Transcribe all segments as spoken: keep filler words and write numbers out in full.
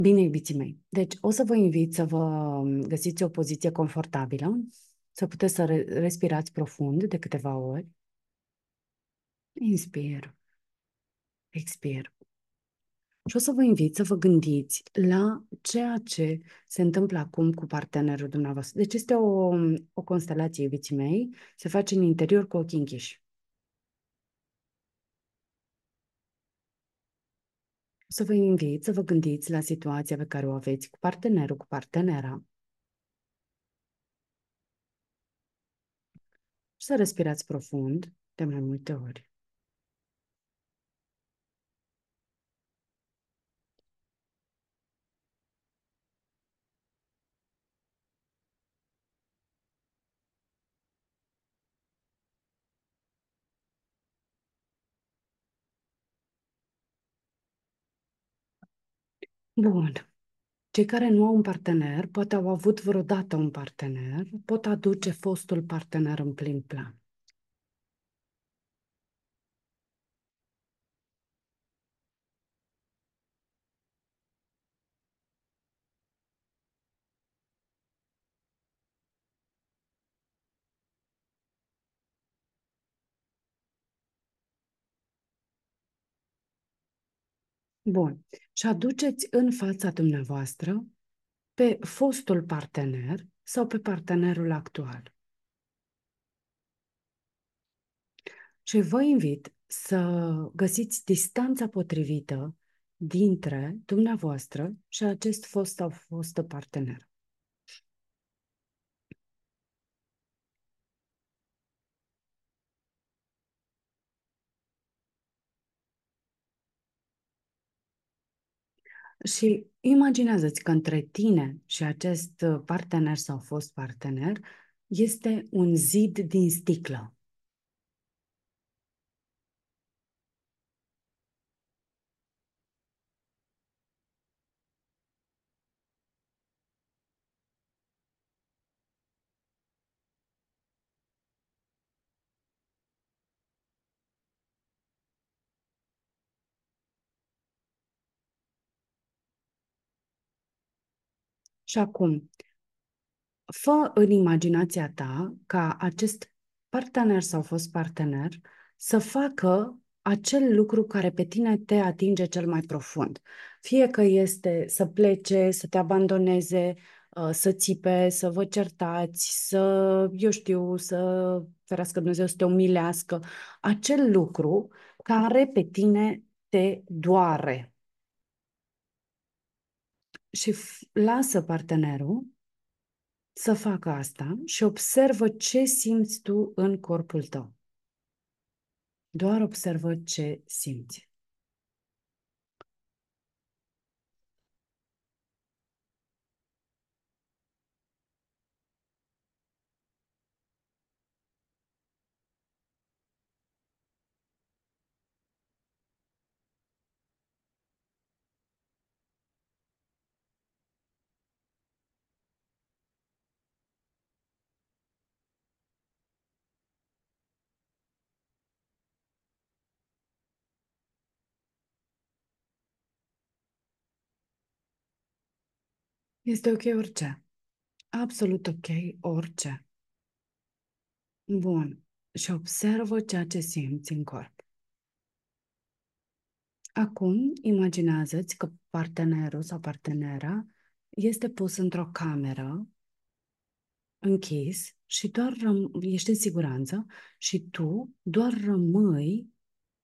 Bine, iubiții mei. Deci, o să vă invit să vă găsiți o poziție confortabilă, să puteți să re- respirați profund de câteva ori. Inspir, expir. Și o să vă invit să vă gândiți la ceea ce se întâmplă acum cu partenerul dumneavoastră. Deci este o, o constelație, iubiții mei, se face în interior cu ochii închiși. O să vă invit să vă gândiți la situația pe care o aveți cu partenerul, cu partenera și să respirați profund de mai multe ori. Bun. Cei care nu au un partener, poate au avut vreodată un partener, pot aduce fostul partener în plin plan. Bun. Și aduceți în fața dumneavoastră pe fostul partener sau pe partenerul actual. Și vă invit să găsiți distanța potrivită dintre dumneavoastră și acest fost sau fostă partener. Și imaginează-ți că între tine și acest partener sau fost partener este un zid din sticlă. Și acum, fă în imaginația ta ca acest partener sau fost partener să facă acel lucru care pe tine te atinge cel mai profund. Fie că este să plece, să te abandoneze, uh, să țipe, să vă certați, să, eu știu, să, ferească Dumnezeu, să te umilească. Acel lucru care pe tine te doare. Și f- lasă partenerul să facă asta și observă ce simți tu în corpul tău. Doar observă ce simți. Este ok orice. Absolut ok orice. Bun. Și observă ceea ce simți în corp. Acum, imaginează-ți că partenerul sau partenera este pus într-o cameră, închis, și doar răm- ești în siguranță și tu doar rămâi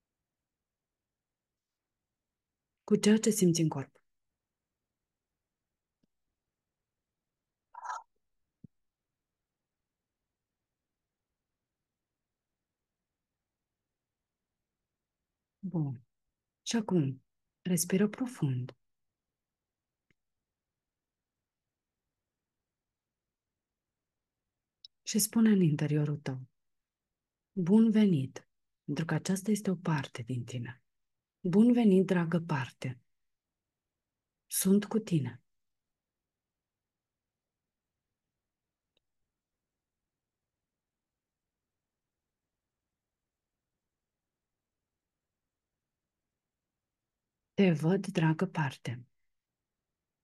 cu ceea ce simți în corp. Bun. Și acum, respiră profund și spune în interiorul tău: bun venit, pentru că aceasta este o parte din tine. Bun venit, dragă parte, sunt cu tine. Te văd, dragă parte.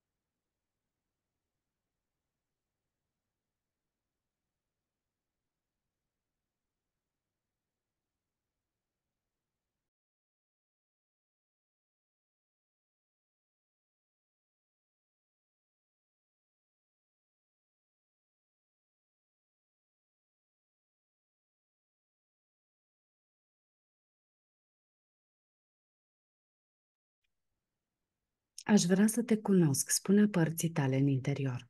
Aș vrea să te cunosc, spune părții tale în interior.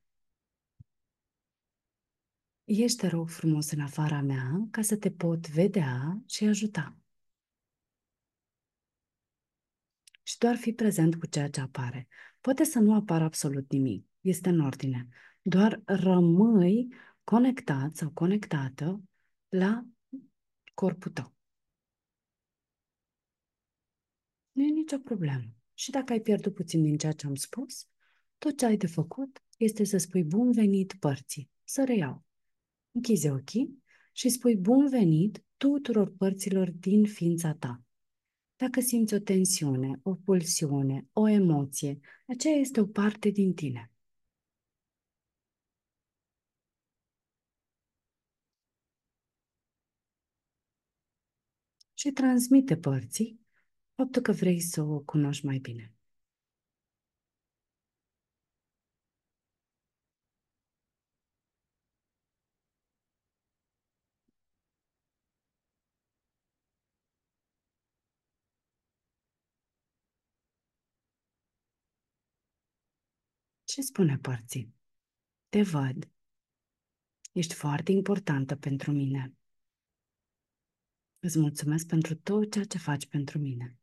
Ești, te rog frumos, în afara mea ca să te pot vedea și ajuta. Și doar fi prezent cu ceea ce apare. Poate să nu apară absolut nimic, este în ordine. Doar rămâi conectat sau conectată la corpul tău. Nu e nicio problemă. Și dacă ai pierdut puțin din ceea ce am spus, tot ce ai de făcut este să spui bun venit părții. Să reiau. Închizi ochii și spui bun venit tuturor părților din ființa ta. Dacă simți o tensiune, o pulsiune, o emoție, aceea este o parte din tine. Și transmite părții faptul că vrei să o cunoști mai bine. Și spune părții, te văd, ești foarte importantă pentru mine. Îți mulțumesc pentru tot ceea ce faci pentru mine.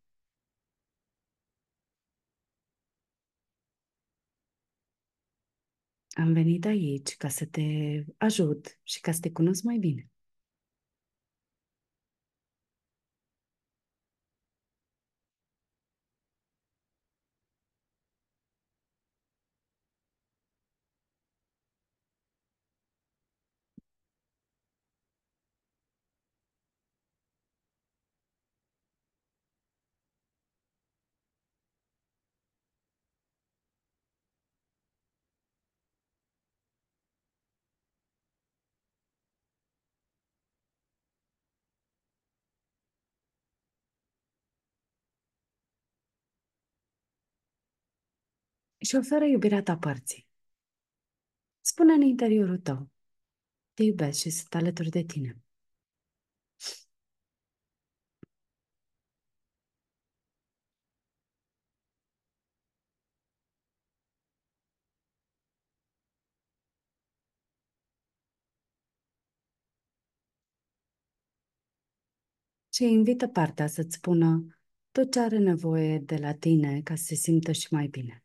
Am venit aici ca să te ajut și ca să te cunosc mai bine. Și oferă iubirea ta părții. Spune în interiorul tău, te iubesc și sunt alături de tine. Și invită partea să-ți spună tot ce are nevoie de la tine ca să se simtă și mai bine.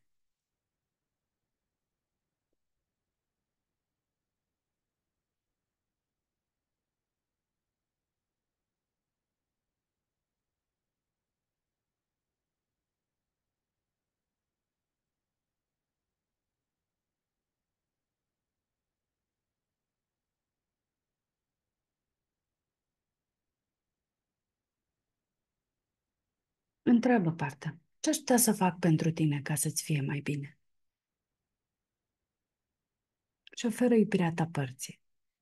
Întreabă partea, ce aș putea să fac pentru tine ca să-ți fie mai bine? Și oferă iubirea ta părții.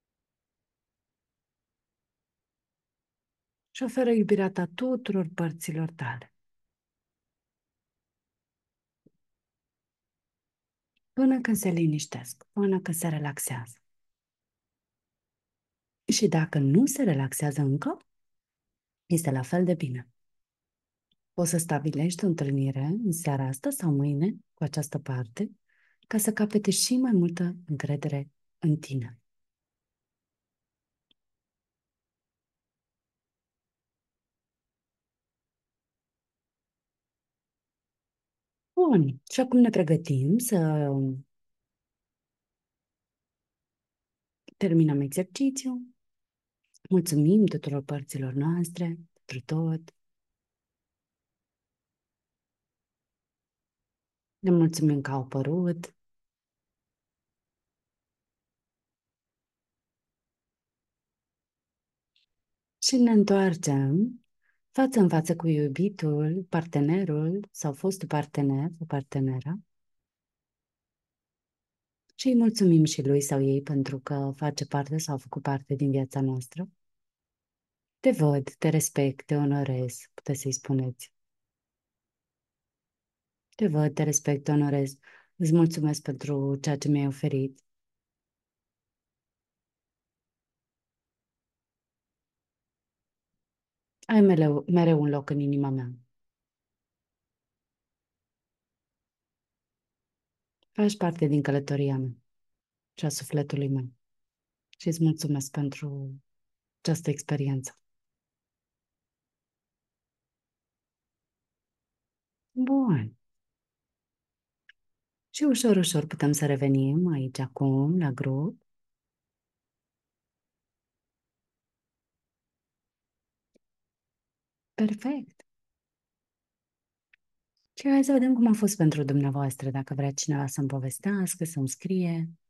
Și oferă iubirea ta tuturor părților tale. Până când se liniștesc, până când se relaxează. Și dacă nu se relaxează încă, este la fel de bine. Poți să stabilești o întâlnire în seara asta sau mâine cu această parte ca să capete și mai multă încredere în tine. Bun, și acum ne pregătim să terminăm exercițiul. Mulțumim tuturor părților noastre pentru tot. Ne mulțumim că au apărut și ne întoarcem față în față cu iubitul, partenerul sau fostul partener sau partenera și îi mulțumim și lui sau ei pentru că face parte sau a făcut parte din viața noastră. Te văd, te respect, te onorez, puteți să-i spuneți. Te văd, te respect, te onorez. Îți mulțumesc pentru ceea ce mi-ai oferit. Ai mereu, mereu un loc în inima mea. Faci parte din călătoria mea și a sufletului meu. Și îți mulțumesc pentru această experiență. Bun. Și ușor, ușor putem să revenim aici acum, la grup. Perfect. Și hai să vedem cum a fost pentru dumneavoastră, dacă vrea cineva să-mi povestească, să-mi scrie.